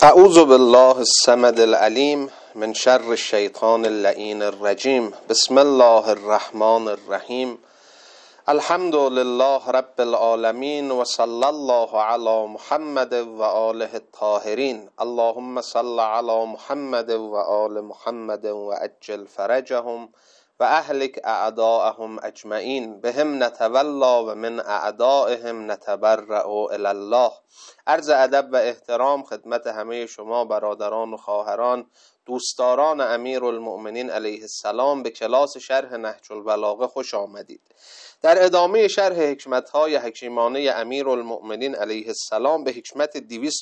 اعوذ بالله الصمد العلیم من شر الشیطان اللعین الرجیم. بسم الله الرحمن الرحیم. الحمد لله رب العالمین و صلی الله علی محمد و آله الطاهرین. اللهم صل علی محمد و آل محمد و عجل فرجهم و اهلک اعداءهم اجمعین. بهم نتولا و من اعدائهم نتبرأ الی الله. عرض ادب و احترام خدمت همه شما برادران و خواهران، دوستداران امیرالمؤمنین علیه السلام، به کلاس شرح نهج البلاغه خوش آمدید. در ادامه شرح حکمت‌های حکیمانه امیرالمؤمنین علیه السلام به حکمت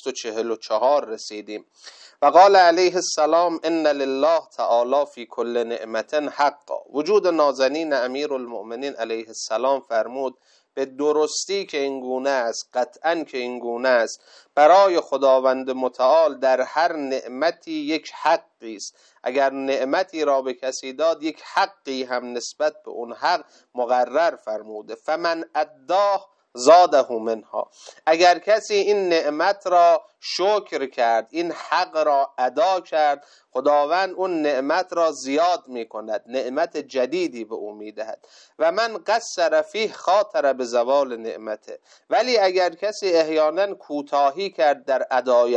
244 رسیدیم. و قال علیه السلام ان لله تعالی فی کل نعمت حقا. وجود نازنین امیرالمؤمنین علیه السلام فرمود به درستی که این گونه است، قطعاً که این گونه است، برای خداوند متعال در هر نعمتی یک حقی است. اگر نعمتی را به کسی داد، یک حقی هم نسبت به اون حق مقرر فرموده. فمن اداه زاده منها. اگر کسی این نعمت را شکر کرد، این حق را ادا کرد، خداوند اون نعمت را زیاد می کند، نعمت جدیدی به او می دهد. و من قصر فیه خاطر به زوال نعمته. ولی اگر کسی احیانا کوتاهی کرد در ادای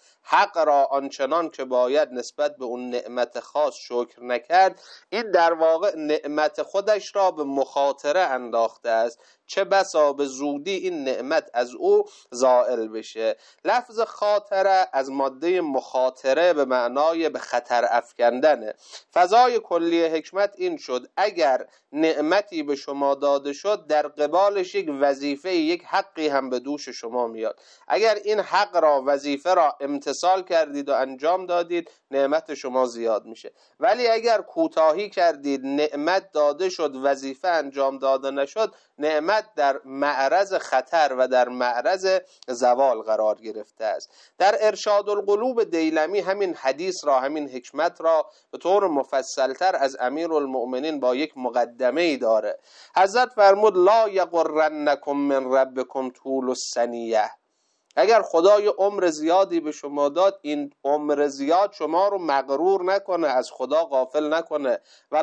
حق را آنچنان که باید نسبت به اون نعمت خاص شکر نکرد، این در واقع نعمت خودش را به مخاطره انداخته است. چه بسا به زودی این نعمت از او زائل بشه. لفظ خاطره از ماده مخاطره به معنای به خطر افکندنه. فضای کلی حکمت این شد اگر نعمتی به شما داده شد، در قبالش یک وظیفه، یک حقی هم به دوش شما میاد. اگر این حق را، وظیفه را امتثال کردید و انجام دادید، نعمت شما زیاد میشه. ولی اگر کوتاهی کردید، نعمت داده شد، وظیفه انجام داده نشد، نعمت در معرض خطر و در معرض زوال قرار گرفته است. در ارشاد القلوب دیلمی همین حدیث را، همین حکمت را به طور مفصلتر از امیرالمؤمنین با یک مقدمه ای داره. حضرت فرمود لا یغرنکم من ربکم طول السنیه. اگر خدای عمر زیادی به شما داد، این عمر زیاد شما رو مغرور نکنه، از خدا غافل نکنه.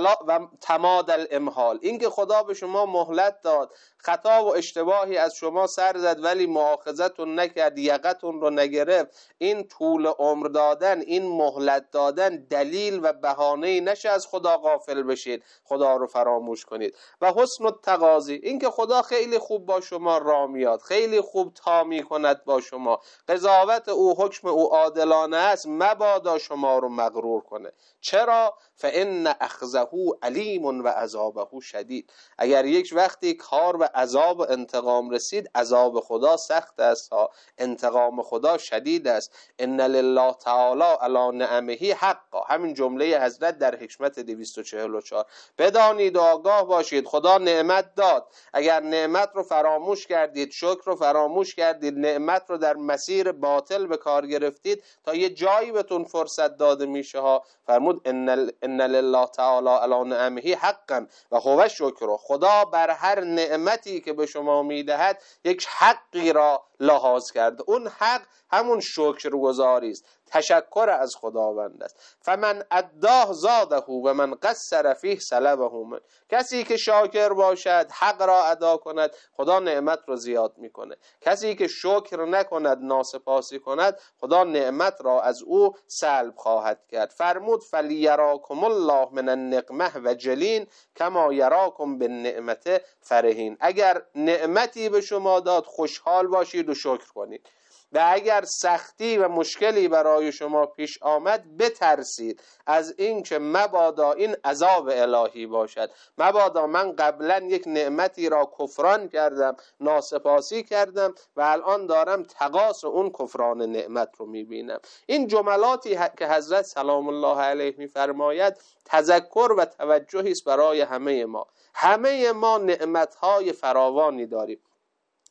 و تماد الامهال، این که خدا به شما مهلت داد، خطا و اشتباهی از شما سر زد ولی مؤاخذتون نکرد، یقتون رو نگرفت، این طول عمر دادن، این مهلت دادن دلیل و بهانه‌ای نشه از خدا غافل بشید، خدا رو فراموش کنید. و حسن التقاضی، این که خدا خیلی خوب با شما راه میاد، خیلی خوب تا میکند با شما، قضاوت او، حکم او عادلانه است، مبادا شما رو مغرور کنه. چرا؟ فإن أخذه علیم و عذابه شدید. اگر یک وقتی کار به عذاب و انتقام رسید، عذاب خدا سخت است، انتقام خدا شدید است. ان لله تعالی علی نعمه حقا. همین جمله حضرت در حکمت 244. بدانید و آگاه باشید خدا نعمت داد. اگر نعمت رو فراموش کردید، شکر رو فراموش کردید، نعمت رو در مسیر باطل به کار گرفتید، تا یه جایی بهتون فرصت داده میشه ها. فرمود ان لله تعالی علی نعمه حقا و هو شکر. خدا بر هر نعمتی که به شما میدهد یک حقی را لحاظ کرده. اون حق همون شکرگزاری است، تشکر از خداوند است. فمن اداه زاده و من قصر فیه سلبه من. کسی که شاکر باشد، حق را ادا کند، خدا نعمت رو زیاد میکنه. کسی که شکر نکند، ناسپاسی کند، خدا نعمت را از او سلب خواهد کرد. فرمود فلیراکم الله من النقمه و جلین کما یراکم بالنعمت فرحین. اگر نعمتی به شما داد، خوشحال باشید و شکر کنید. و اگر سختی و مشکلی برای شما پیش آمد، بترسید از این که مبادا این عذاب الهی باشد، مبادا من قبلا یک نعمتی را کفران کردم، ناسپاسی کردم و الان دارم تقاص اون کفران نعمت رو میبینم. این جملاتی که حضرت سلام الله علیه میفرماید تذکر و توجهی است برای همه ما. همه ما نعمتهای فراوانی داریم.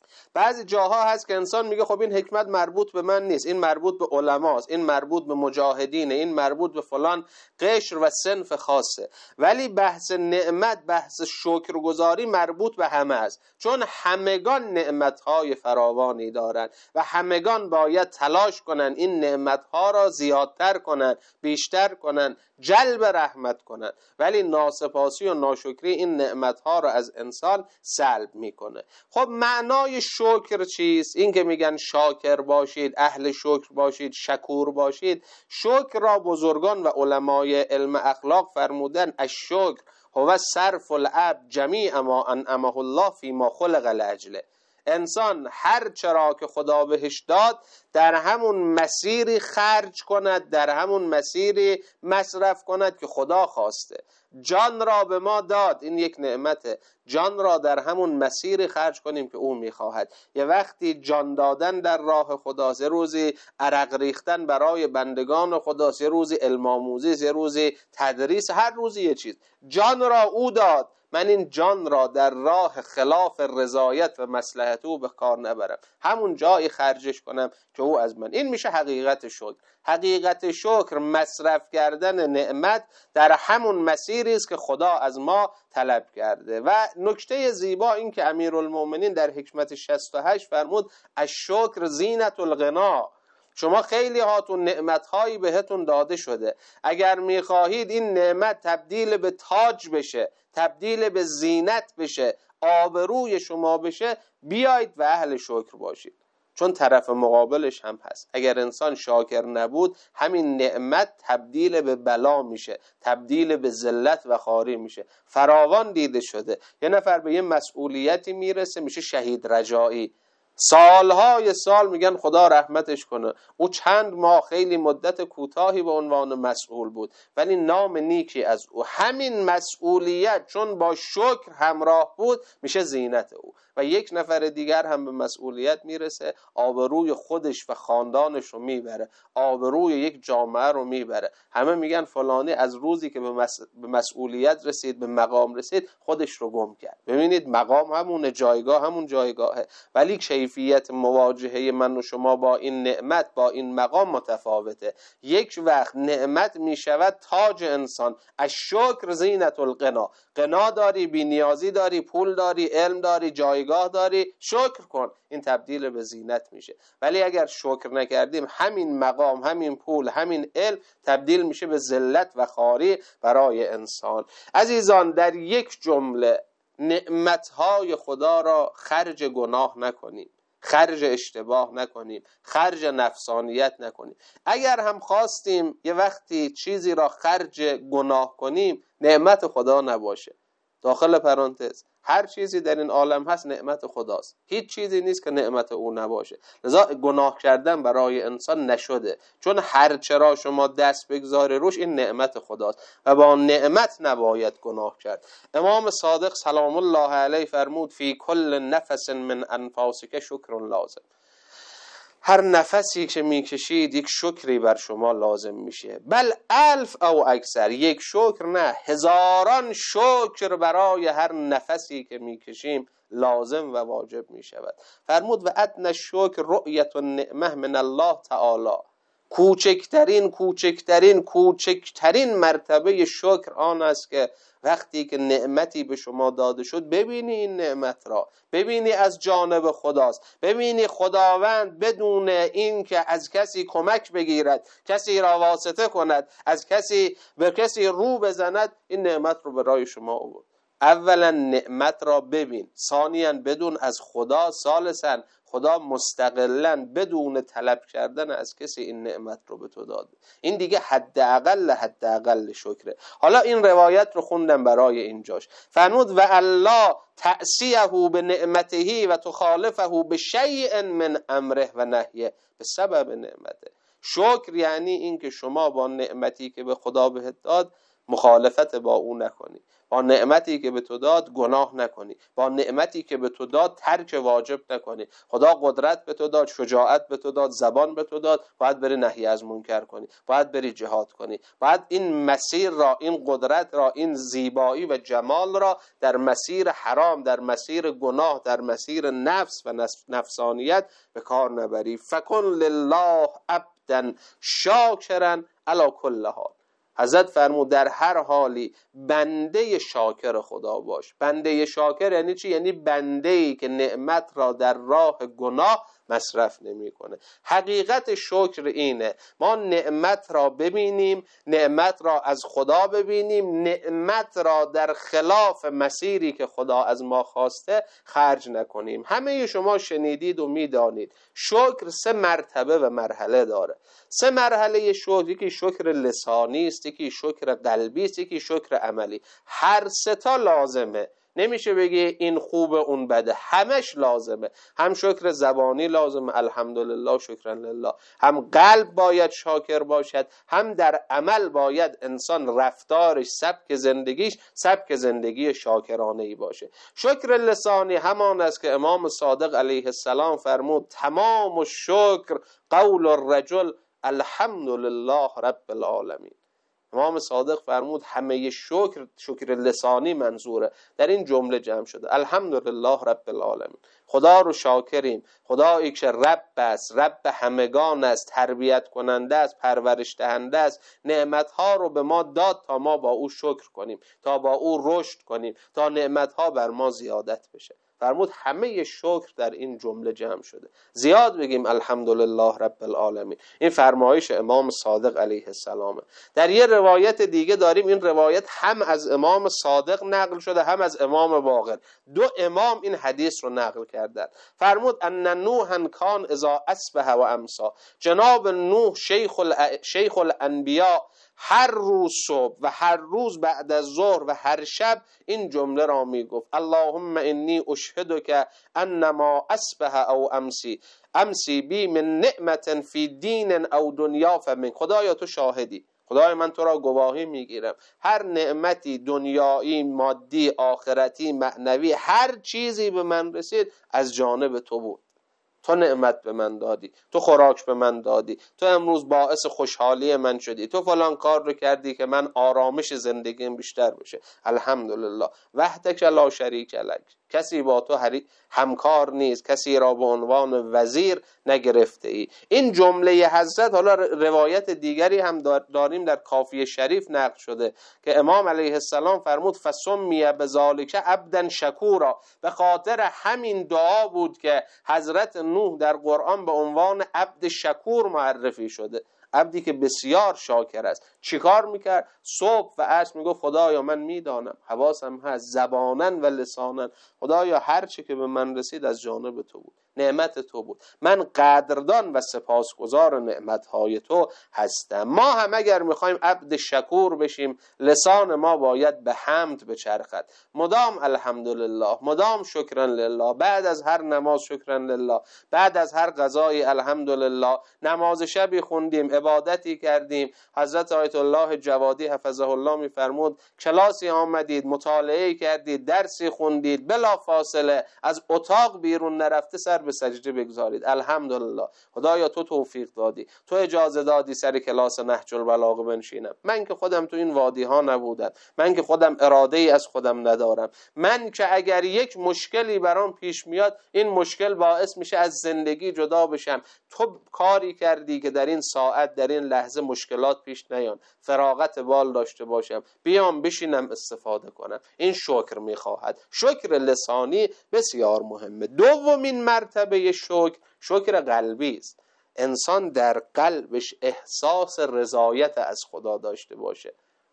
بعضی جاها هست که انسان میگه خب این حکمت مربوط به من نیست، این مربوط به علماست، این مربوط به مجاهدینه، این مربوط به فلان قشر و صنف خاصه. ولی بحث نعمت، بحث شکرگزاری مربوط به همه است، چون همگان نعمتهای فراوانی دارند و همگان باید تلاش کنن این نعمتها را زیادتر کنن، بیشتر کنن، جلب رحمت کنن. ولی ناسپاسی و ناشکری این نعمتها را از انسان سلب میکنه. خب معنای شکر چیست؟ این که میگن شاکر باشید، اهل شکر باشید، شکور باشید. شکر را بزرگان و علمای علم اخلاق فرمودن الشکر هو صرف العبد جمیع ما انعمه الله فیما خلق لاجله. انسان هر چرا که خدا بهش داد در همون مسیری خرج کند، در همون مسیری مصرف کند که خدا خواسته. جان را به ما داد، این یک نعمته. جان را در همون مسیری خرج کنیم که او میخواهد. یه وقتی جان دادن در راه خداست، یه روزی عرق ریختن برای بندگان خداست، یه روزی علم آموزی، یه روزی تدریس، هر روزی یه چیز. جان را او داد، من این جان را در راه خلاف رضایت و مصلحت او به کار نبرم، همون جایی خرجش کنم که او از من. این میشه حقیقت شکر. حقیقت شکر مصرف کردن نعمت در همون مسیری است که خدا از ما طلب کرده. و نکته زیبا این که امیرالمومنین در حکمت 68 فرمود الشکر زینت الغنا. شما خیلی هاتون نعمتهایی بهتون داده شده، اگر میخواهید این نعمت تبدیل به تاج بشه، تبدیل به زینت بشه، آبروی شما بشه، بیایید و اهل شکر باشید. چون طرف مقابلش هم هست. اگر انسان شاکر نبود، همین نعمت تبدیل به بلا میشه، تبدیل به ذلت و خواری میشه. فراوان دیده شده یه نفر به یه مسئولیتی میرسه، میشه شهید رجایی، سالهای سال میگن خدا رحمتش کنه، او چند ماه خیلی مدت کوتاهی به عنوان مسئول بود، ولی نام نیکی از او. همین مسئولیت چون با شکر همراه بود میشه زینت او. و یک نفر دیگر هم به مسئولیت میرسه، آبروی خودش و خاندانش رو میبره، آبروی یک جامعه رو میبره. همه میگن فلانی از روزی که به مسئولیت رسید، به مقام رسید، خودش رو گم کرد. ببینید مقام همونه، جایگاه همون جایگاهه، ولی کیفیت مواجهه من و شما با این نعمت، با این مقام متفاوته. یک وقت نعمت میشود تاج انسان. الشکر زینت الغنا. غنا داری، بی نیازی داری، پول داری، علم داری، جایگاه داری، شکر کن، این تبدیل به زینت میشه. ولی اگر شکر نکردیم، همین مقام، همین پول، همین علم تبدیل میشه به ذلت و خواری برای انسان. عزیزان، در یک جمله نعمتهای خدا را خرج گناه نکنیم، خرج اشتباه نکنیم، خرج نفسانیت نکنیم. اگر هم خواستیم یه وقتی چیزی را خرج گناه کنیم، نعمت خدا نباشه. داخل پرانتز، هر چیزی در این عالم هست نعمت خداست، هیچ چیزی نیست که نعمت او نباشه. لذا گناه کردن برای انسان نشده، چون هر چرا شما دست بگذاری روش، این نعمت خداست و با نعمت نباید گناه کرد. امام صادق سلام الله علیه فرمود فی کل نفس من انفاسک شکر لازم. هر نفسی که میکشید یک شکری بر شما لازم میشه. بل الف او اکثر، یک شکر نه، هزاران شکر برای هر نفسی که میکشیم لازم و واجب میشود. فرمود و ادنی الشکر رؤیت النعمه من الله تعالی. کوچکترین مرتبه شکر آن است که وقتی که نعمتی به شما داده شد، ببینی این نعمت را، ببینی از جانب خداست، ببینی خداوند بدون این که از کسی کمک بگیرد، کسی را واسطه کند، از کسی به کسی رو بزند، این نعمت رو برای شما آورد. اولا نعمت را ببین، ثانیاً بدون از خدا، ثالثاً خدا مستقلاً بدون طلب کردن از کسی این نعمت رو به تو داده. این دیگه حداقل شکره. حالا این روایت رو خوندم برای اینجاش. فرمود و الله تأسیه به نعمته و تخالفه به شیء من امره و نهیه به سبب نعمته. شکر یعنی این که شما با نعمتی که به خدا بهت داد مخالفت با او نکنی، با نعمتی که به تو داد گناه نکنی، با نعمتی که به تو داد ترک واجب نکنی. خدا قدرت به تو داد، شجاعت به تو داد، زبان به تو داد، باید بری نهی از منکر کنی، باید بری جهاد کنی، باید این مسیر را، این قدرت را، این زیبایی و جمال را در مسیر حرام، در مسیر گناه، در مسیر نفس و نفسانیت به کار نبری. فکن لله عبدا شاکرا علی کل حال. حضرت فرمود در هر حالی بنده شاکر خدا باش. بنده شاکر یعنی چی؟ یعنی بنده‌ای که نعمت را در راه گناه مصرف نمی‌کنه. حقیقت شکر اینه ما نعمت را ببینیم، نعمت را از خدا ببینیم، نعمت را در خلاف مسیری که خدا از ما خواسته خرج نکنیم. همه شما شنیدید و میدانید شکر 3 مرتبه و مرحله داره. 3 مرحله شکر، یکی شکر لسانی است، یکی شکر قلبی است، یکی شکر عملی. هر 3 تا لازمه، نمیشه بگی این خوبه اون بده، همش لازمه. هم شکر زبانی لازمه، الحمدلله شکرا لله، هم قلب باید شاکر باشد، هم در عمل باید انسان رفتارش، سبک زندگیش سبک زندگی شاکرانه‌ای باشه. شکر لسانی همان است که امام صادق علیه السلام فرمود تمام الشکر قول الرجل الحمدلله رب العالمین. امام صادق فرمود همه شکر لسانی منظوره، در این جمله جمع شده الحمدلله رب العالمین. خدا رو شاکریم، خدایی که رب است، رب همگان است، تربیت کننده است، پرورش دهنده است، نعمتها رو به ما داد تا ما با او شکر کنیم، تا با او رشد کنیم، تا نعمتها بر ما زیادت بشه. فرمود همه شکر در این جمله جمع شده. زیاد بگیم الحمدلله رب العالمین. این فرمایش امام صادق علیه السلامه. در یه روایت دیگه داریم، این روایت هم از امام صادق نقل شده هم از امام باقر. 2 امام این حدیث رو نقل کردند. فرمود ان نوحا کان اذا اصبح و امسی. جناب نوح شیخ الانبیاء هر روز صبح و هر روز بعد از ظهر و هر شب این جمله را می گفت اللهم انی اشهدک انما اصبح او امسی بی من نعمت فی دین او دنیا فمن. خدایا تو شاهدی، خدای من تو را گواهی میگیرم هر نعمتی دنیایی، مادی، آخرتی، معنوی، هر چیزی به من رسید از جانب تو بود. تو نعمت به من دادی، تو خوراک به من دادی، تو امروز باعث خوشحالی من شدی، تو فلان کار رو کردی که من آرامش زندگیم بیشتر بشه. الحمدلله وحدک لا شریک لک. کسی با تو همکار نیست، کسی را به عنوان وزیر نگرفته ای. این جمله حضرت، حالا روایت دیگری هم داریم در کافیه شریف نقل شده که امام علیه السلام فرمود فسمی بذالک عبدا شکورا. به خاطر همین دعا بود که حضرت نوح در قرآن به عنوان عبد شکور معرفی شده، عبدی که بسیار شاکر است. چیکار میکرد؟ صبح و عصر میگفت خدایا من میدانم، حواسم هست، زبانن و لسانن، خدایا هر چی که به من رسید از جانب تو بود، نعمت تو بود، من قدردان و سپاسگزار نعمتهای تو هستم. ما هم اگر میخوایم عبد شکور بشیم لسان ما باید به حمد بچرخد، مدام الحمدلله، مدام شکرا لله، بعد از هر نماز شکرا لله، بعد از هر غذای الحمدلله، نماز شبی خوندیم، عبادتی کردیم. حضرت آیت الله جوادی حفظه الله میفرمود کلاسی آمدید، مطالعه کردید، درسی خوندید، بلا فاصله از اتاق بیرون نرفته سر به سجده بگذارید الحمدلله، خدایا تو توفیق دادی، تو اجازه دادی سر کلاس نهج البلاغه بنشینم. من که خودم تو این وادی ها نبودم، من که خودم اراده ای از خودم ندارم، من که اگر یک مشکلی برام پیش میاد این مشکل باعث میشه از زندگی جدا بشم، تو کاری کردی که در این ساعت، در این لحظه مشکلات پیش نیان، فراغت بال داشته باشم، بیام بشینم استفاده کنم. این شکر میخواهد. شکر لسانی بسیار مهمه. دومین مرتبه شکر قلبی است. انسان در قلبش احساس رضایت از خدا داشته باشه،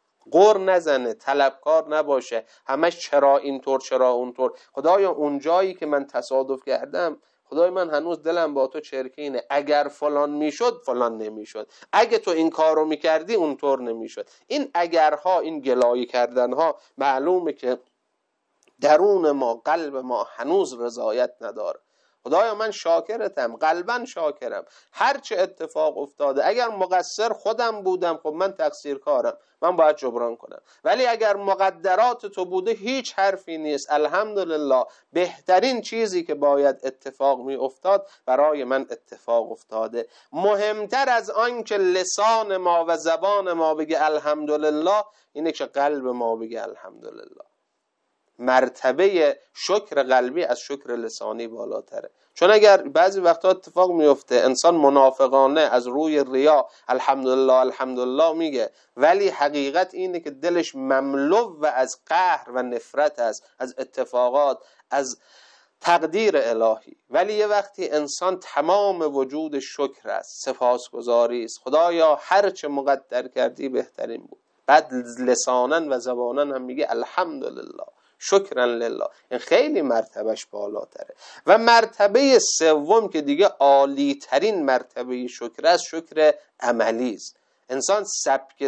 غر نزنه، طلبکار نباشه، همش چرا اینطور چرا اونطور. خدایا اون جایی که من تصادف کردم، خدای من هنوز دلم با تو چرکینه، اگر فلان میشد فلان نمیشد، اگه تو این کارو میکردی اونطور نمیشد. این اگرها، این گلایه کردنها معلومه که درون ما، قلب ما هنوز رضایت نداره. خدایا من شاکرتم، قلبا شاکرم، هر چه اتفاق افتاده اگر مقصر خودم بودم خب من تقصیرکارم، من باید جبران کنم، ولی اگر مقدرات تو بوده هیچ حرفی نیست، الحمدلله بهترین چیزی که باید اتفاق می افتاد برای من اتفاق افتاده. مهمتر از آن که لسان ما و زبان ما بگه الحمدلله اینه که قلب ما بگه الحمدلله. مرتبه شکر قلبی از شکر لسانی بالاتره. چون اگر بعضی وقتا اتفاق میفته انسان منافقانه از روی ریا الحمدلله الحمدلله میگه، ولی حقیقت اینه که دلش مملو و از قهر و نفرت است از اتفاقات، از تقدیر الهی. ولی یه وقتی انسان تمام وجود شکر است، سپاسگزاری است، خدایا هر چه مقدر کردی بهترین بود. بعد لسانن و زبانن هم میگه الحمدلله شکرا لله. این خیلی مرتبهش بالاتره. و مرتبه سوم که دیگه عالی ترین مرتبه شکر است، شکر عملی است. انسان سبک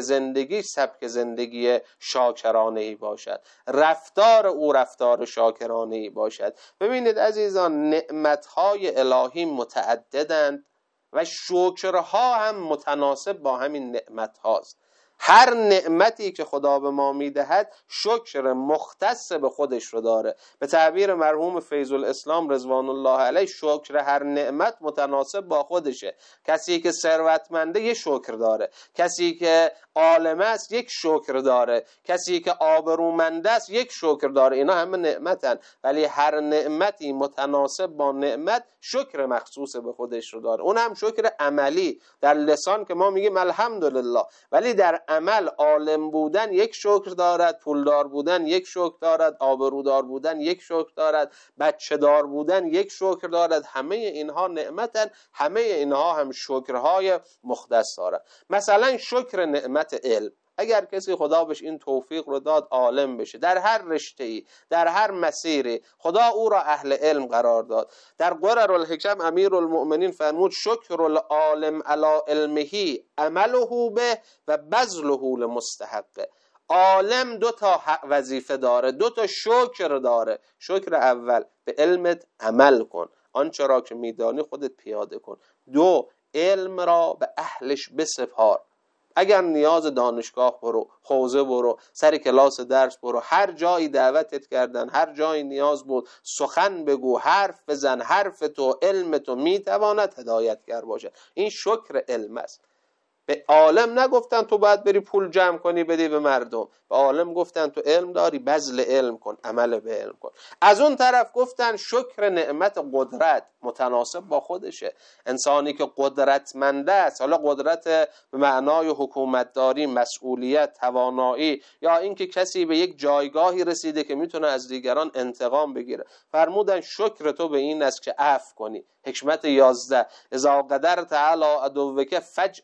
زندگی شاکرانه‌ای باشد، رفتار او رفتار شاکرانه‌ای باشد. ببینید عزیزان، نعمت‌های الهی متعددند و شکرها هم متناسب با همین نعمت هاست. هر نعمتی که خدا به ما میدهد شکر مختص به خودش رو داره. به تعبیر مرحوم فیض الاسلام رضوان الله علیه، شکر هر نعمت متناسب با خودشه. کسی که ثروتمنده یک شکر داره، کسی که عالم است یک شکر داره، کسی که آبرومند است یک شکر داره. اینا همه نعمتن، ولی هر نعمتی متناسب با نعمت شکر مخصوص به خودش رو داره. اون هم شکر عملی. در لسان که ما میگیم الحمدلله، ولی در عمل عالم بودن یک شکر دارد، پولدار بودن یک شکر دارد، آبرودار بودن یک شکر دارد، بچه دار بودن یک شکر دارد. همه اینها نعمتن، همه اینها هم شکرهای مختص دارد. مثلا شکر نعمت علم. اگر کسی خدا بهش این توفیق رو داد عالم بشه در هر رشته‌ای، در هر مسیری، خدا او را اهل علم قرار داد. در قرر الحکم امیرالمؤمنین فرمود شکر العالم علی علمه عمله به و بذله لمستحقه. عالم دو تا وظیفه داره، دو تا شکر داره. شکر اول، به علمت عمل کن، آنچه را که میدانی خودت پیاده کن. دو، علم را به اهلش بسپار. اگر نیاز دانشگاه برو، حوزه برو، سر کلاس درس برو، هر جایی دعوتت کردن، هر جایی نیاز بود سخن بگو، حرف بزن، حرف تو، علم تو میتواند هدایتگر باشه. این شکر علم است. به عالم نگفتن تو باید بری پول جمع کنی بدی به مردم، به عالم گفتن تو علم داری بذل علم کن، عمل به علم کن. از اون طرف گفتن شکر نعمت قدرت، متناسب با خودشه. انسانی که قدرتمند است، حالا قدرت به معنای حکومتداری، مسئولیت، توانایی، یا اینکه کسی به یک جایگاهی رسیده که میتونه از دیگران انتقام بگیره، فرمودن شکر تو به این است که عفو کنی. حکمت 11 اذا قدرت علی عدوک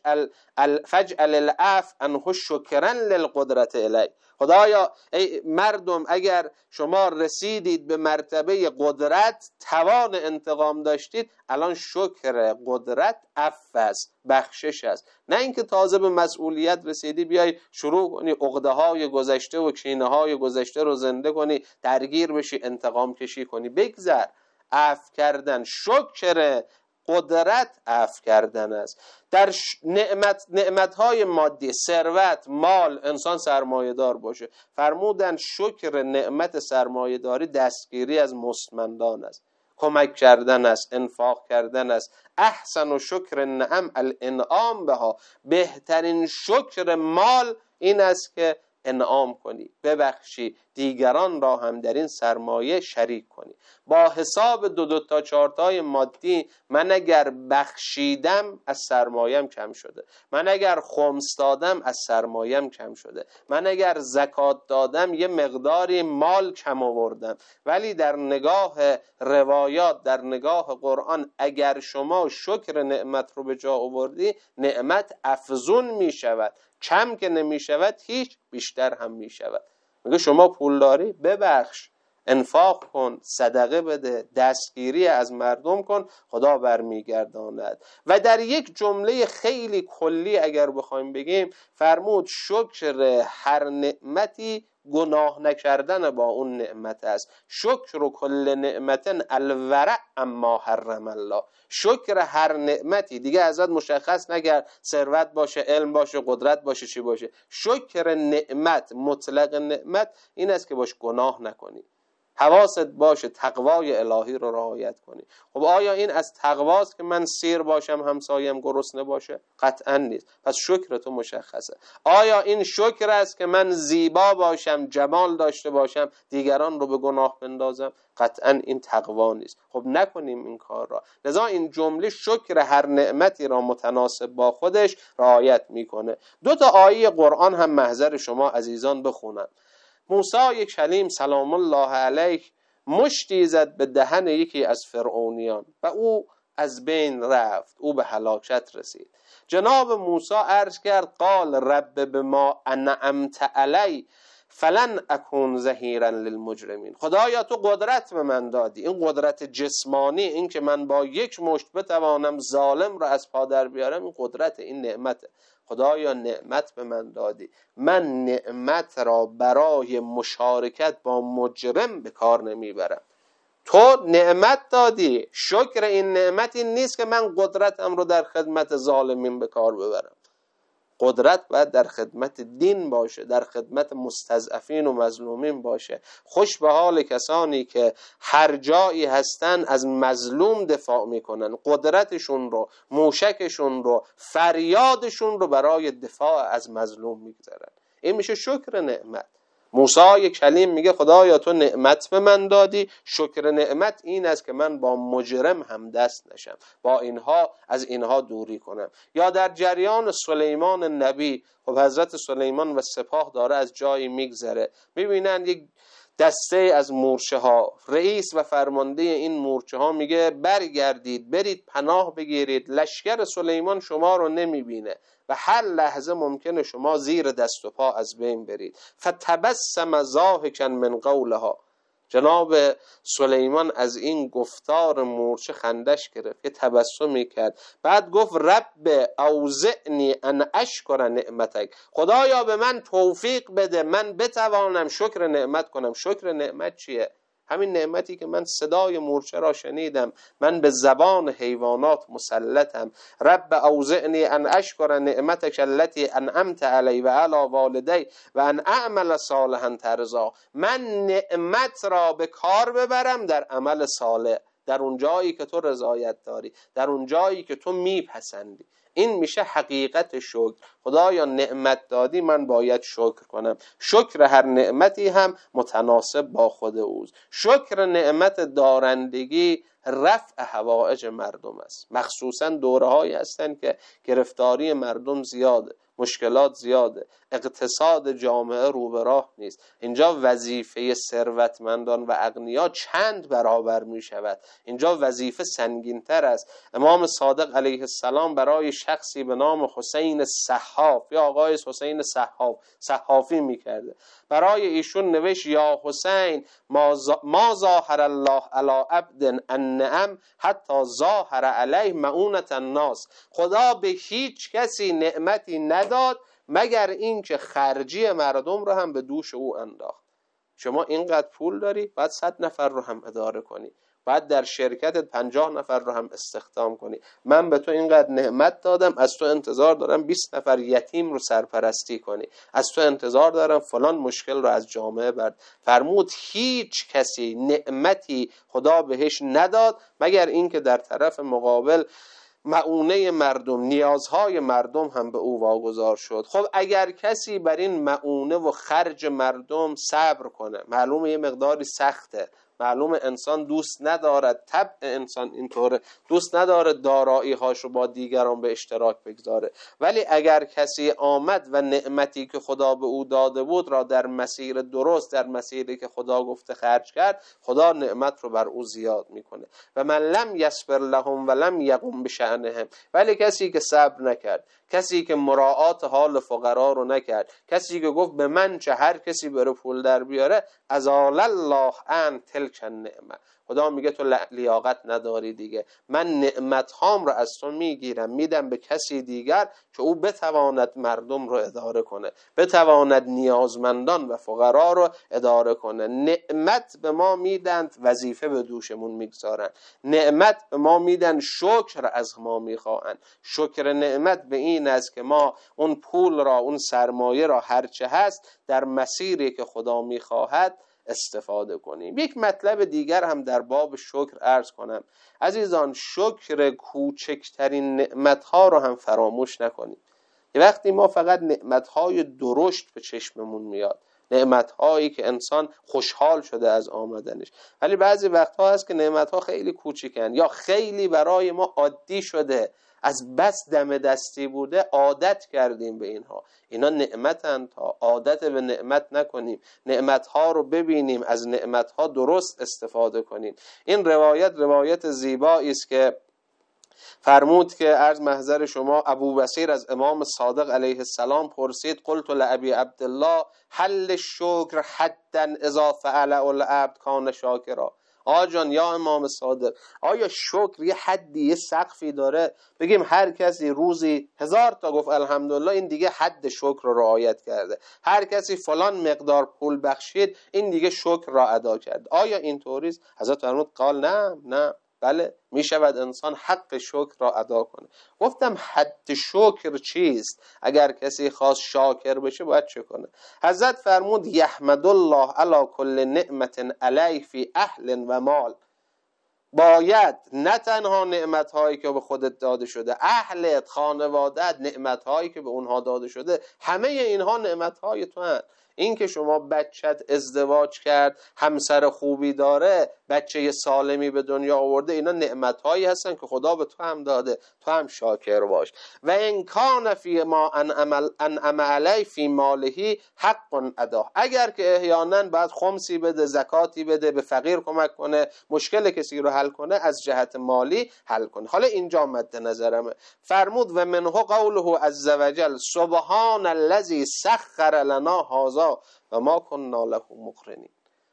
فجعل العفو عنه شکرا للقدرت الی. خدایا ای مردم، اگر شما رسیدید به مرتبه قدرت، توان انتقام داشتید، الان شکر قدرت عفو است، بخشش است. نه اینکه تازه به مسئولیت رسیدی بیای شروع کنی عقده های گذشته و کینه های گذشته رو زنده کنی، درگیر بشی، انتقام کشی کنی. بگذر. عفو کردن، شکر قدرت عفو کردن است. در نعمتهای مادی، ثروت، مال، انسان سرمایه دار باشه، فرمودن شکر نعمت سرمایه داری دستگیری از مستمندان است، کمک کردن است، انفاق کردن است. احسن و شکر نعم الانعام بها. بهترین شکر مال این است که انعام کنی، ببخشی، دیگران را هم در این سرمایه شریک کنی. با حساب دو تا چارتای مادی، من اگر بخشیدم از سرمایم کم شده، من اگر خمس دادم از سرمایم کم شده، من اگر زکات دادم یه مقداری مال کم آوردم. ولی در نگاه روایات، در نگاه قرآن، اگر شما شکر نعمت رو به جا آوردی، نعمت افزون می شود. کم که نمی شود، هیچ، بیشتر هم می شود. میگه شما پول داری، ببخش، انفاق کن، صدقه بده، دستگیری از مردم کن، خدا برمیگرداند. و در یک جمله خیلی کلی اگر بخوایم بگیم، فرمود شکر هر نعمتی گناه نکردن با اون نعمت است. شکر کل نعمت الورع اما حرم الله. شکر هر نعمتی، دیگه ازت مشخص نکرد ثروت باشه، علم باشه، قدرت باشه، چی باشه. شکر نعمت، مطلق نعمت این است که باش گناه نکنی، حواست باشه تقوای الهی رو رعایت کنی. خب آیا این از تقواست که من سیر باشم همسایم گرسنه باشه؟ قطعا نیست. پس شکر تو مشخصه. آیا این شکر است که من زیبا باشم، جمال داشته باشم، دیگران رو به گناه بندازم؟ قطعا این تقوا نیست. خب نکنیم این کار را. لذا این جمله شکر هر نعمتی را متناسب با خودش رعایت میکنه. 2 آیه قرآن هم محضر شما عزیزان بخونم. موسی کلیم سلام الله علیه مشتی زد به دهن یکی از فرعونیان و او از بین رفت، او به هلاکت رسید. جناب موسی عرض کرد قال رب بما انعمت علی فلن اکون ظهیرا للمجرمین. خدایا تو قدرت به من دادی، این قدرت جسمانی، این که من با یک مشت بتوانم ظالم را از پا در بیارم، این قدرت، این نعمته. خدایا نعمت به من دادی، من نعمت را برای مشارکت با مجرم به کار نمیبرم. تو نعمت دادی، شکر این نعمت این نیست که من قدرتم رو در خدمت ظالمین به کار ببرم. قدرت باید در خدمت دین باشه، در خدمت مستضعفین و مظلومین باشه. خوش به حال کسانی که هر جایی هستن از مظلوم دفاع میکنن، قدرتشون رو، موشکشون رو، فریادشون رو برای دفاع از مظلوم میگذارن. این میشه شکر نعمت. موسی کلیم میگه خدایا تو نعمت به من دادی، شکر نعمت این است که من با مجرم هم دست نشم، با اینها از اینها دوری کنم. یا در جریان سلیمان نبی، خب حضرت سلیمان و سپاه داره از جایی میگذره، میبینن یک دسته از مورچه ها، رئیس و فرمانده این مورچه ها میگه برگردید، برید پناه بگیرید، لشکر سلیمان شما رو نمیبینه و هر لحظه ممکنه شما زیر دست و پا از بین برید. فتبسم ضاحکا من قولها. جناب سلیمان از این گفتار مورچه خندش گرفت، یه تبسمی کرد، بعد گفت رب اوزعنی ان اشکر نعمتک. خدایا به من توفیق بده من بتوانم شکر نعمت کنم. شکر نعمت چیه؟ همین نعمتی که من صدای مورچه را شنیدم، من به زبان حیوانات مسلطم. رب اوزعنی ان اشکر نعمتک التي انعمت علی و علی والدی و ان اعمل صالحا ترضا. من نعمت را به کار ببرم در عمل صالح، در اون جایی که تو رضایت داری، در اون جایی که تو میپسندی. این میشه حقیقت شکر. خدایا نعمت دادی، من باید شکر کنم. شکر هر نعمتی هم متناسب با خود اوست. شکر نعمت دارندگی رفع حوائج مردم است. مخصوصا دوره‌هایی هستن که گرفتاری مردم زیاده، مشکلات زیاده، اقتصاد جامعه رو به راه نیست. اینجا وظیفه ثروتمندان و اغنیا چند برابر می شود. اینجا وظیفه سنگین‌تر است. امام صادق علیه السلام برای شخصی به نام حسین صحاف یا آقای حسین صحافی می کرده، برای ایشون نوشت یا حسین ما ظاهر الله علی عبد النعم حتی ظاهر علیه معونة الناس. خدا به هیچ کسی نعمتی نداد مگر این که خرجی مردم رو هم به دوش او انداخت. شما اینقدر پول داری، باید 100 نفر رو هم اداره کنی، باید در شرکتت 50 نفر رو هم استخدام کنی. من به تو اینقدر نعمت دادم، از تو انتظار دارم 20 نفر یتیم رو سرپرستی کنی، از تو انتظار دارم فلان مشکل رو از جامعه برد. فرمود هیچ کسی نعمتی خدا بهش نداد مگر اینکه در طرف مقابل مؤونه مردم، نیازهای مردم هم به او واگذار شد. خب اگر کسی بر این مؤونه و خرج مردم صبر کنه، معلومه یه مقداری سخته، معلومه انسان دوست ندارد، طبع انسان اینطوره، دوست نداره دارایی هاشو با دیگران به اشتراک بگذاره، ولی اگر کسی آمد و نعمتی که خدا به او داده بود را در مسیر درست، در مسیری که خدا گفته خرج کرد، خدا نعمت رو بر او زیاد میکنه. و من لم یصبر لهم و لم یقم بشأنهم. ولی کسی که صبر نکرد، کسی که مراعات حال فقرا رو نکرد، کسی که گفت به من چه، هر کسی بره پول در بیاره، ازال الله عن تلک النعمه، خدا میگه تو لیاقت نداری دیگه، من نعمت هام رو از تو میگیرم میدم به کسی دیگر که او بتواند مردم رو اداره کنه، بتواند نیازمندان و فقرا رو اداره کنه. نعمت به ما میدن، وظیفه به دوشمون میگذارن. نعمت به ما میدن، شکر از ما میخواهن. شکر نعمت به این است که ما اون پول را، اون سرمایه را، هرچه هست در مسیری که خدا میخواهد استفاده کنیم. یک مطلب دیگر هم در باب شکر عرض کنم. عزیزان، شکر کوچکترین نعمتها رو هم فراموش نکنیم. یه وقتی ما فقط نعمتهای درشت به چشممون میاد، نعمتهایی که انسان خوشحال شده از آمدنش، ولی بعضی وقتها هست که نعمتها خیلی کوچیکن یا خیلی برای ما عادی شده، از بس دم دستی بوده عادت کردیم به اینها. اینا نعمتن، تا عادت به نعمت نکنیم، نعمتها رو ببینیم، از نعمتها درست استفاده کنیم. این روایت زیبایی است که فرمود که عرض محضر شما، ابو بصیر از امام صادق علیه السلام پرسید: قلت لابی عبدالله هل الشکر حدا اذا فعل العبد کان شاکرا. آجان یا امام صادق، آیا شکر یه حدی، یه سقفی داره؟ بگیم هر کسی روزی 1000 تا گفت الحمدلله، این دیگه حد شکر رو رعایت کرده. هر کسی فلان مقدار پول بخشید، این دیگه شکر را ادا کرد. آیا این طوریست؟ حضرت فرمود قال نه، بله، می شود انسان حق شکر را ادا کنه. گفتم حد شکر چیست؟ اگر کسی خواست شاکر بشه باید چه کنه؟ حضرت فرمود یحمد الله علی کل نعمت علیه فی اهل و مال. باید نه تنها نعمتهایی که به خودت داده شده، اهلت، خانوادت، نعمتهایی که به اونها داده شده، همه اینها نعمتهای تو هست. این که شما بچت ازدواج کرد، همسر خوبی داره، بچه سالمی به دنیا آورده، اینا نعمتهایی هستن که خدا به تو هم داده، تو هم شاکر باش. و ان کان فی ما انعم علی فی ماله حق ادا. اگر که احیانا باید خمسی بده، زکاتی بده، به فقیر کمک کنه، مشکل کسی رو حل کنه، از جهت مالی حل کنه. حالا اینجا مد نظرمه. فرمود و منه قوله عز وجل سبحان الذی سخر لنا هذا و ما كنا له مقرنین.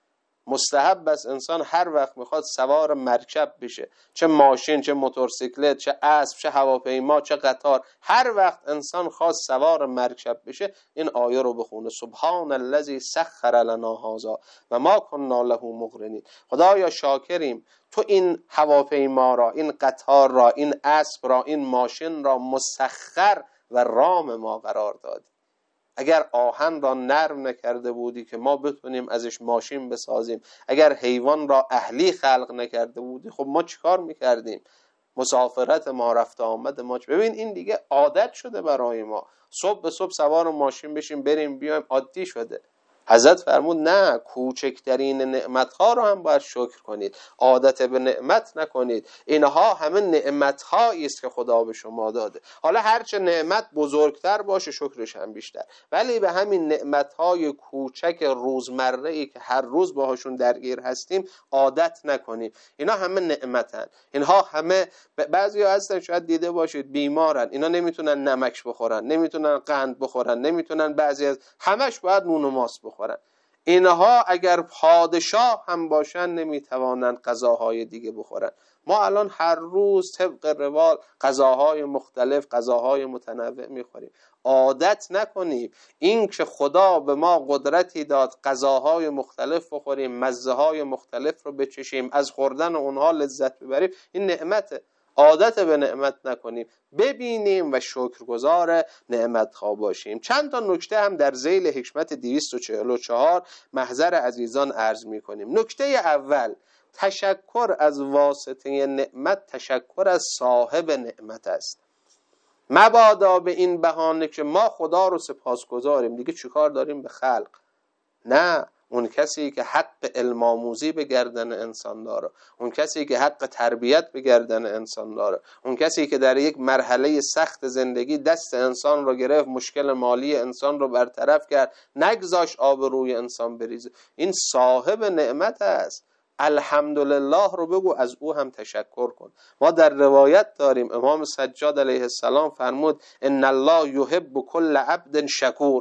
مستحب است انسان هر وقت میخواد سوار مرکب بشه، چه ماشین، چه موتورسیکلت، چه اسب، چه هواپیما، چه قطار، هر وقت انسان خواست سوار مرکب بشه این آیه رو بخونه: سبحان الذی سخر لنا هذا و ما كنا له مقرنین. خدایا شاکریم، تو این هواپیما را، این قطار را، این اسب را، این ماشین را مسخر و رام ما قرار دادی. اگر آهن را نرم نکرده بودی که ما بتونیم ازش ماشین بسازیم، اگر حیوان را اهلی خلق نکرده بودی، خب ما چیکار میکردیم؟ مسافرت ما، رفت آمد ما، ببین این دیگه عادت شده برای ما، صبح به صبح سوار ماشین بشیم بریم بیایم، عادی شده. حضرت فرمود نه، کوچکترین نعمتها رو هم باید شکر کنید، عادت به نعمت نکنید. اینها همه نعمتهایی است که خدا به شما داده. حالا هرچه نعمت بزرگتر باشه شکرش هم بیشتر، ولی به همین نعمتهای کوچک روزمره‌ای که هر روز باهاشون درگیر هستیم عادت نکنیم. اینا همه نعمتن. اینها همه، بعضیا هستن شاید دیده باشید بیمارن، اینا نمیتونن نمک بخورن، نمیتونن قند بخورن، نمیتونن، بعضی از همش باید نون و ماست بخورن. اینها اگر پادشاه هم باشن نمیتوانند غذاهای دیگه بخورن. ما الان هر روز طبق روال غذاهای مختلف، غذاهای متنوع میخوریم. عادت نکنیم این که خدا به ما قدرتی داد غذاهای مختلف بخوریم، مزه های مختلف رو بچشیم، از خوردن اونها لذت ببریم، این نعمته. عادت به نعمت نکنیم، ببینیم و شکرگزار نعمت ها باشیم. چند تا نکته هم در ذیل حکمت 244 محضر عزیزان عرض می کنیم. نکته اول، تشکر از واسطه نعمت تشکر از صاحب نعمت است. مبادا به این بهانه که ما خدا رو سپاسگزاریم دیگه چیکار داریم به خلق. نه، اون کسی که حق علم آموزی به گردن انسان داره، اون کسی که حق تربیت به گردن انسان داره، اون کسی که در یک مرحله سخت زندگی دست انسان رو گرفت، مشکل مالی انسان رو برطرف کرد، نگذاشت آب روی انسان بریزه، این صاحب نعمت است. الحمدلله رو بگو، از او هم تشکر کن. ما در روایت داریم امام سجاد علیه السلام فرمود ان الله یحب کل عبد شکور.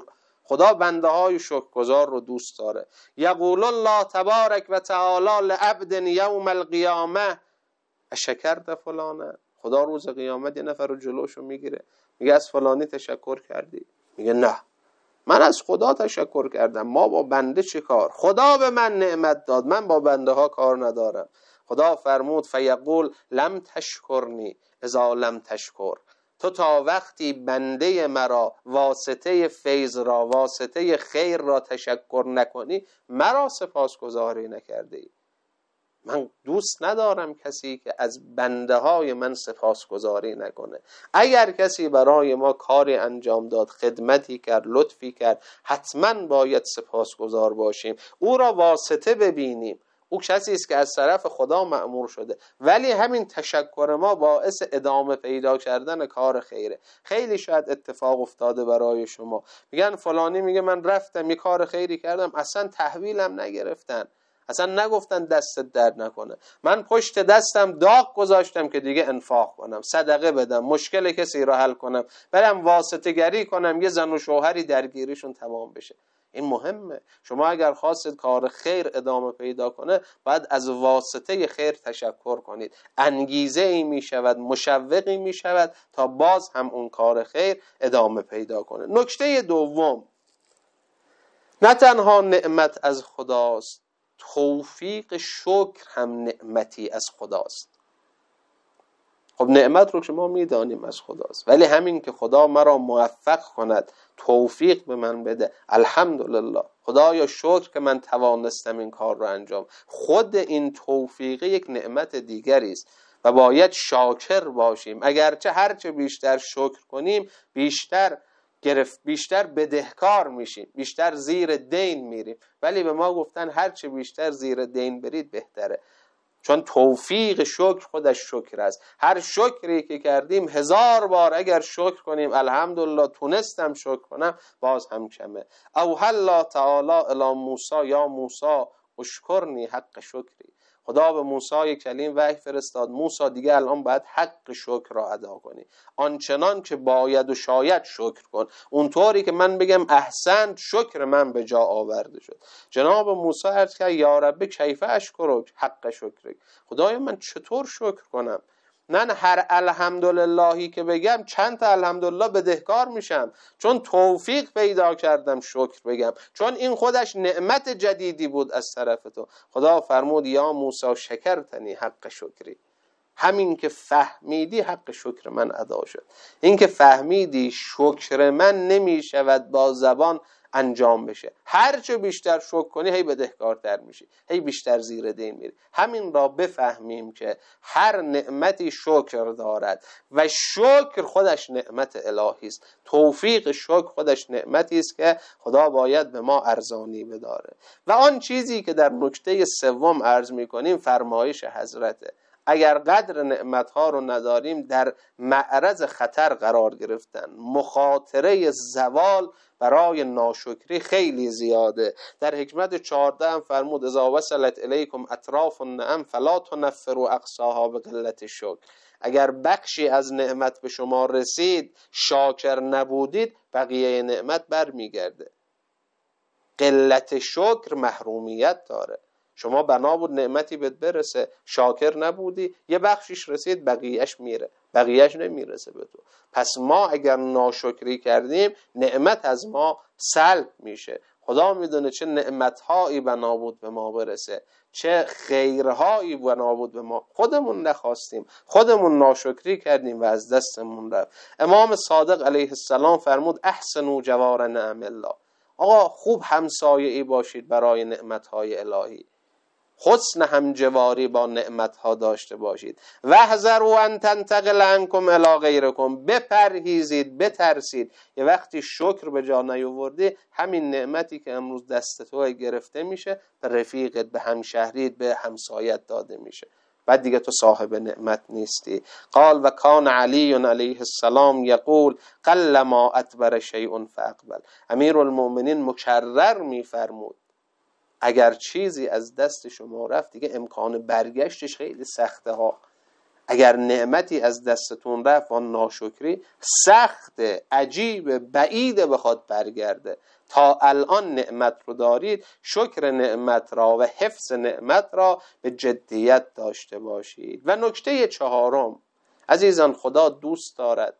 خدا بنده های شکرگزار رو دوست داره. یقول الله تبارک و تعالی لعبد یوم القیامه اشکرت فلانه. خدا روز قیامت یه نفر رو جلوشو میگیره، میگه از فلانی تشکر کردی؟ میگه نه، من از خدا تشکر کردم، ما با بنده چه کار؟ خدا به من نعمت داد، من با بنده ها کار ندارم. خدا فرمود فیقول لم تشکرنی اذا لم تشکر. تو تا وقتی بنده مرا واسطه فیض را، واسطه خیر را تشکر نکنی، مرا سپاسگزاری نکرده ای. من دوست ندارم کسی که از بنده های من سپاسگزاری نکنه. اگر کسی برای ما کاری انجام داد، خدمتی کرد، لطفی کرد، حتما باید سپاسگزار باشیم، او را واسطه ببینیم. او کسی است که از طرف خدا مأمور شده، ولی همین تشکر ما باعث ادامه پیدا کردن کار خیره. خیلی شاید اتفاق افتاده برای شما، میگن فلانی میگه من رفتم یه کار خیری کردم، اصلا تحویلم نگرفتن، اصلا نگفتن دستت درد نکنه. من پشت دستم داغ گذاشتم که دیگه انفاق کنم، صدقه بدم، مشکل کسی را حل کنم، برم واسطه گری کنم، یه زن و شوهری درگیریشون تمام بشه. این مهمه. شما اگر خواستید کار خیر ادامه پیدا کنه، باید از واسطه خیر تشکر کنید. انگیزه ای می شود، مشوقی می شود تا باز هم اون کار خیر ادامه پیدا کنه. نکته دوم، نه تنها نعمت از خداست، توفیق شکر هم نعمتی از خداست. خب نعمت رو شما میدانیم از خداست، ولی همین که خدا مرا موفق کند، توفیق به من بده، الحمدلله، خدایا شکر که من توانستم این کار رو انجام. خود این توفیق یک نعمت دیگری است و باید شاکر باشیم. اگرچه هرچه بیشتر شکر کنیم بیشتر بدهکار میشیم، بیشتر زیر دین میریم، ولی به ما گفتن هرچه بیشتر زیر دین برید بهتره، چون توفیق شکر خودش شکر است. هر شکری که کردیم 1000 بار اگر شکر کنیم الحمدلله تونستم شکر کنم، باز هم کمه. اوحی الله تعالی الی موسی یا موسی اشکرنی حق شکری. خدا به موسی کلیم وحی فرستاد، موسی دیگه الان باید حق شکر را ادا کنی، آنچنان که باید و شاید شکر کن، اونطوری که من بگم احسنت، شکر من به جا آورده شد. جناب موسی عرض کرد یا رب کیف اشکرک حق شکرک. خدایا من چطور شکر کنم؟ من هر الحمدللهی که بگم چند تا الحمدلله بدهکار میشم، چون توفیق پیدا کردم شکر بگم، چون این خودش نعمت جدیدی بود از طرف تو. خدا فرمود یا موسی شکرتنی حق شکری. همین که فهمیدی حق شکر من ادا شد. این که فهمیدی شکر من نمی شود با زبان انجام بشه، هرچه بیشتر شکر کنی هی بدهکارتر میشی، هی بیشتر زیر دین میری. همین را بفهمیم که هر نعمتی شکر دارد و شکر خودش نعمت الهی است. توفیق شکر خودش نعمتی است که خدا باید به ما ارزانی بداره. و آن چیزی که در نکته سوم عرض میکنیم فرمایش حضرته. اگر قدر نعمتها رو نداریم در معرض خطر قرار گرفتن، مخاطره زوال برای ناشکری خیلی زیاده. در حکمت 14 هم فرمود اذا وصلت الیکم اطراف النعم فلا تنفروا اقصاها بقلت الشکر. اگر بخشی از نعمت به شما رسید شاکر نبودید، بقیه نعمت برمیگرده. قلت شکر محرومیت داره. شما بنا بود نعمتی بهت برسه، شاکر نبودی، یه بخشیش رسید بقیهش میره، بقیهش نمیرسه به تو. پس ما اگر ناشکری کردیم نعمت از ما سلب میشه. خدا میدونه چه نعمتهایی بنا بود به ما برسه، چه خیرهایی بنا بود به ما، خودمون نخواستیم، خودمون ناشکری کردیم و از دستمون رفت. امام صادق علیه السلام فرمود احسنوا جوار نعم الله. آقا خوب همسایه‌ای باشید برای نعمتهای الهی، حسن همجواری با نعمتها داشته باشید. واحذروا ان تنتقل عنکم الی غیرکم. بپرهیزید، بترسید یه وقتی شکر به جا نیاوردی، همین نعمتی که امروز دست تو گرفته میشه به رفیقت، به همشهریت، به همسایت داده میشه، بعد دیگه تو صاحب نعمت نیستی. قال و کان علی علیه السلام یقول قل ما ادبر شیء فاقبل. امیرالمؤمنین مکرر میفرمود اگر چیزی از دست شما رفت دیگه امکان برگشتش خیلی سخته ها. اگر نعمتی از دستتون رفت و ناشکری، سخت، عجیب، بعید بخواد برگرده. تا الان نعمت رو دارید، شکر نعمت را و حفظ نعمت را به جدیت داشته باشید. و نکته چهارم، عزیزان، خدا دوست دارد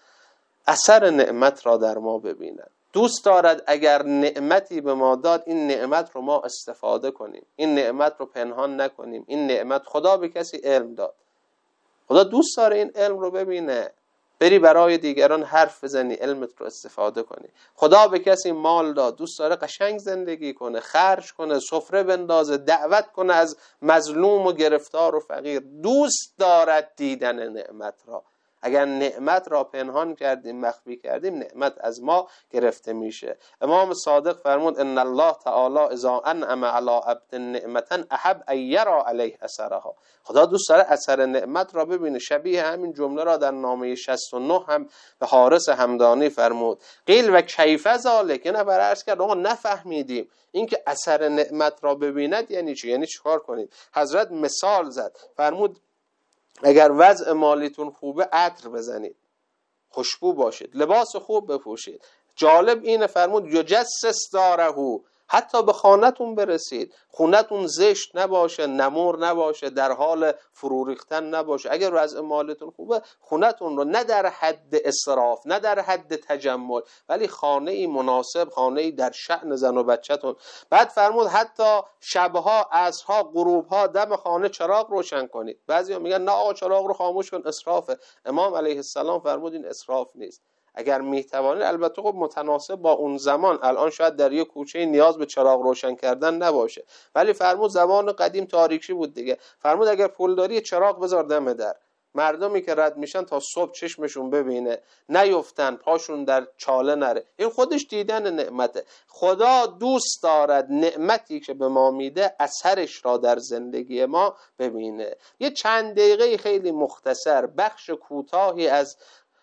اثر نعمت را در ما ببیند. دوست دارد اگر نعمتی به ما داد، این نعمت رو ما استفاده کنیم، این نعمت رو پنهان نکنیم. این نعمت، خدا به کسی علم داد، خدا دوست داره این علم رو ببینه، بری برای دیگران حرف بزنی، علمت رو استفاده کنی. خدا به کسی مال داد، دوست داره قشنگ زندگی کنه، خرج کنه، سفره بندازه، دعوت کنه از مظلوم و گرفتار و فقیر. دوست دارد دیدن نعمت را. اگر نعمت را پنهان کردیم، مخفی کردیم، نعمت از ما گرفته میشه. امام صادق فرمود ان الله تعالی اذا انعم علی عبد نعمتا احب ان یرى علیه اثرها. خدا دوست داره اثر نعمت را ببینه. شبیه همین جمله را در نامه 69 هم به حارث همدانی فرمود. قیل و کیف ذلک، یه نفر عرض کرد آقا نفهمیدیم این که اثر نعمت را ببیند یعنی چی؟ یعنی چیکار کنید؟ حضرت مثال زد، فرمود اگر وضع مالیتون خوبه عطر بزنید، خوشبو باشید، لباس خوب بپوشید. جالب اینه فرمود یجسس دارهو، حتی به خانتون برسید، خونتون زشت نباشه، نمور نباشه، در حال فرو ریختن نباشه. اگر وضع مالتون خوبه، خونتون رو نه در حد اسراف، نه در حد تجمل، ولی خانه‌ای مناسب، خانه‌ای در شأن زن و بچه‌تون. بعد فرمود حتی شبها، عصرها، غروبها دم خانه چراغ روشن کنید. بعضیا میگن نه آقا چراغ رو خاموش کن، اسرافه. امام علیه السلام فرمود این اسراف نیست. اگر میتوانید، البته خب متناسب با اون زمان، الان شاید در یک کوچه نیاز به چراغ روشن کردن نباشه، ولی فرمود زمان قدیم تاریکی بود دیگه. فرمود اگر پول داری چراغ بذار دم در، مردمی که رد میشن تا صبح چشمشون ببینه، نیفتن، پاشون در چاله نره. این خودش دیدن نعمته. خدا دوست دارد نعمتی که به ما میده اثرش را در زندگی ما ببینه. یه چند دقیقه خیلی مختصر بخش کوتاهی از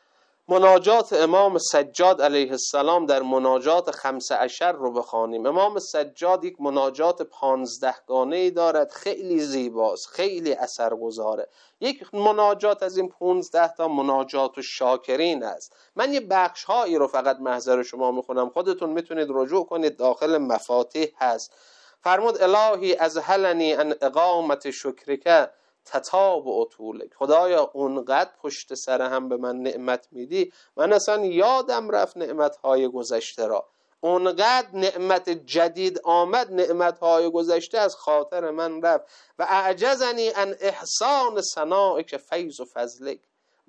مناجات امام سجاد علیه السلام در مناجات 15 رو بخوانیم. امام سجاد یک مناجات 15 گانه‌ای دارد، خیلی زیباست، خیلی اثرگذاره. یک مناجات از این 15 تا مناجات الشاکرین است. من یه بخش هایی رو فقط محضر شما میخونم، خودتون میتونید رجوع کنید، داخل مفاتیح هست. فرمود الهی ازهلنی ان اقامت شکرک تتاب و اطولک. خدایا اونقدر پشت سر هم به من نعمت میدی، من اصلا یادم رفت نعمتهای گذشته را. اونقدر نعمت جدید آمد، نعمتهای گذشته از خاطر من رفت. و اعجزنی ان احسان ثنائک فیض و فضلک.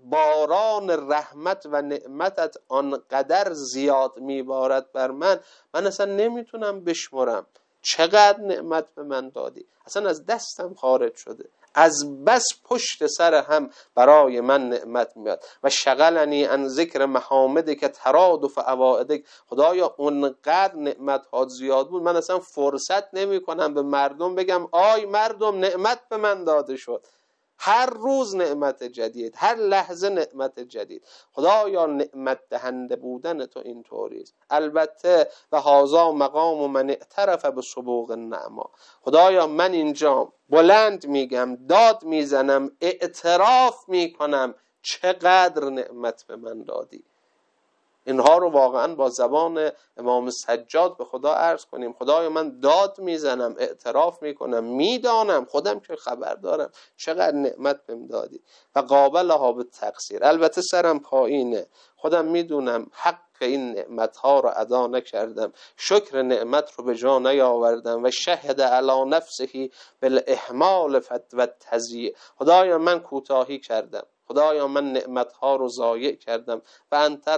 باران رحمت و نعمتت آنقدر زیاد میبارد بر من، من اصلا نمیتونم بشمرم چقدر نعمت به من دادی. اصلا از دستم خارج شده، از بس پشت سر هم برای من نعمت میاد. و شغلنی عن ذکر محامده که ترادف اوائدک. خدایا اونقدر نعمت ها زیاد بود، من اصلا فرصت نمی کنم به مردم بگم آی مردم نعمت به من داده شد. هر روز نعمت جدید، هر لحظه نعمت جدید. خدایا نعمت دهنده بودن تو اینطوری است. البته و هذا مقام من اعترف به سبوق النعما. خدایا من اینجا بلند میگم، داد میزنم، اعتراف میکنم چقدر نعمت به من دادی. اینها رو واقعا با زبان امام سجاد به خدا عرض کنیم. خدایا من داد میزنم، اعتراف میکنم، میدانم، خودم که خبر دارم چقدر نعمت بهم دادی. و قابلها به تقصیر، البته سرم پایینه، خودم میدونم حق این نعمتها رو ادا نکردم، شکر نعمت رو به جا نیاوردم. و شهد علی نفسه بالاهمال و تضییع. خدایا من کوتاهی کردم، خدایا من نعمتها رو ضایع کردم. و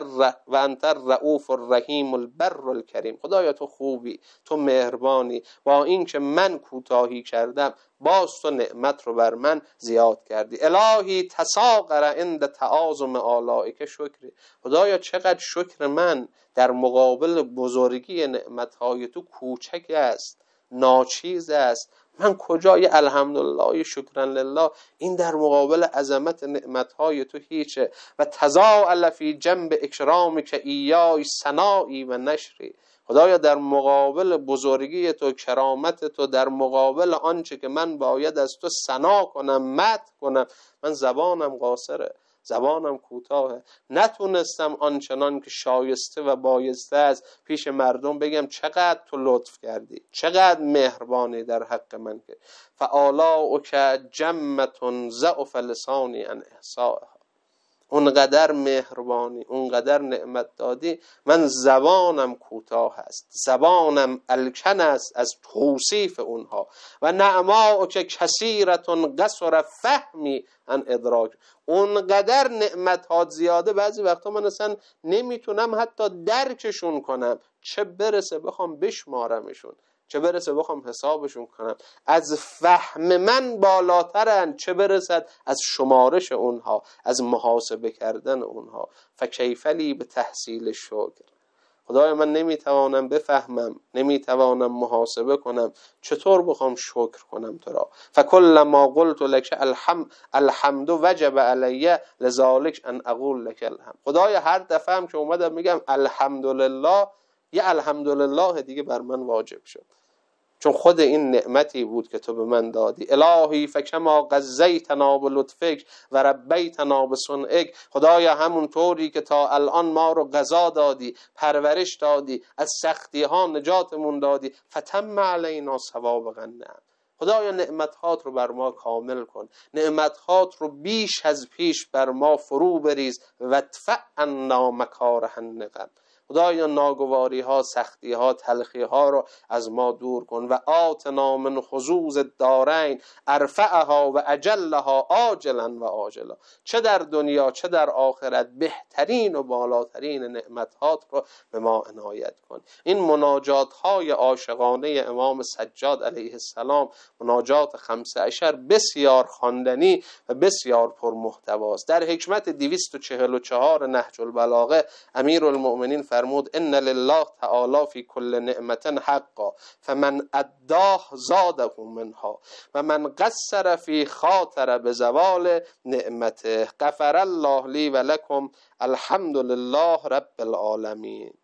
انت الرؤوف الرحیم البر الکریم. خدایا تو خوبی، تو مهربانی، با این که من کوتاهی کردم باز تو نعمت رو بر من زیاد کردی. الهی تساغر عند تعاظم آلائک شکری. خدایا چقدر شکر من در مقابل بزرگی نعمتهای تو کوچک است، ناچیز است. من کجا؟ یه الحمدلله، یه شکرا لله، این در مقابل عظمت نعمتهای تو هیچه. و تضاءل فی جنب اکرام که ایای ثنایی و نشری. خدایا در مقابل بزرگی تو، کرامت تو، در مقابل آنچه که من باید از تو ثنا کنم، مدح کنم، من زبانم قاصره، زبانم کوتاهه، نتونستم آنچنان که شایسته و بایسته است پیش مردم بگم چقدر تو لطف کردی، چقدر مهربانی در حق من کرد. فآلاؤک جمة ضعف لسانی عن احصائها. اونقدر مهربانی، اونقدر نعمت دادی، من زبانم کوتاه است، زبانم الکن است از توصیف اونها. و نعماؤک کثیرة قصر فهمی عن ادراک. اونقدر نعمتات زیاده بعضی وقتا من اصلا نمیتونم حتی درکشون کنم، چه برسه بخوام بشمارمشون، چه برسه بخوام حسابشون کنم. از فهم من بالاترن، چه برسد از شمارش اونها، از محاسبه کردن اونها. فکیف لی به تحصیل شکر. خدای من نمیتوانم بفهمم، نمیتوانم محاسبه کنم، چطور بخوام شکر کنم تو را. فکل ما قلت لك الحمد وجب علی لذالک ان اقول لك الحمد. خدای هر دفعه هم که اومدم میگم الحمدلله، یه الحمدلله دیگه بر من واجب شد، چون خود این نعمتی بود که تو به من دادی. الهی فکما غذیتنا بلطفک و ربیتنا بصنعک. خدایا همون طوری که تا الان ما رو غذا دادی، پرورش دادی، از سختی ها نجاتمون دادی، فتم علینا ثواب غنم. خدایا نعمتهات رو بر ما کامل کن، نعمتهات رو بیش از پیش بر ما فرو بریز. و ادفع عنا مکاره النقم. خدایا ناگواری ها، سختی ها، تلخی ها رو از ما دور کن. و آتنا من حظوظ الدارین ارفعها و اجلها عاجلا و آجلا. چه در دنیا چه در آخرت بهترین و بالاترین نعمتهات رو به ما عنایت کن. این مناجات های عاشقانه امام سجاد علیه السلام، مناجات 15 بسیار خواندنی و بسیار پرمحتواست. در حکمت 244 نهج البلاغه امیرالمؤمنین فرمود ان لله تعالی فی کل نعمت حقا فمن اداه زاده منها و من قصر فی خاطر بزوال نعمته. غفر الله لی و لکم. الحمد لله رب العالمین.